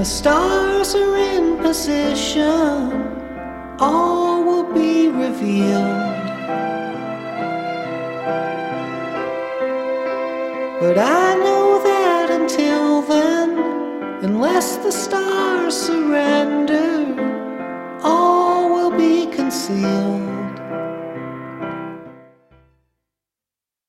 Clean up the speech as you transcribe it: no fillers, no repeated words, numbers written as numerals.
the stars are in position, all will be revealed. But I know that until then, unless the stars surrender,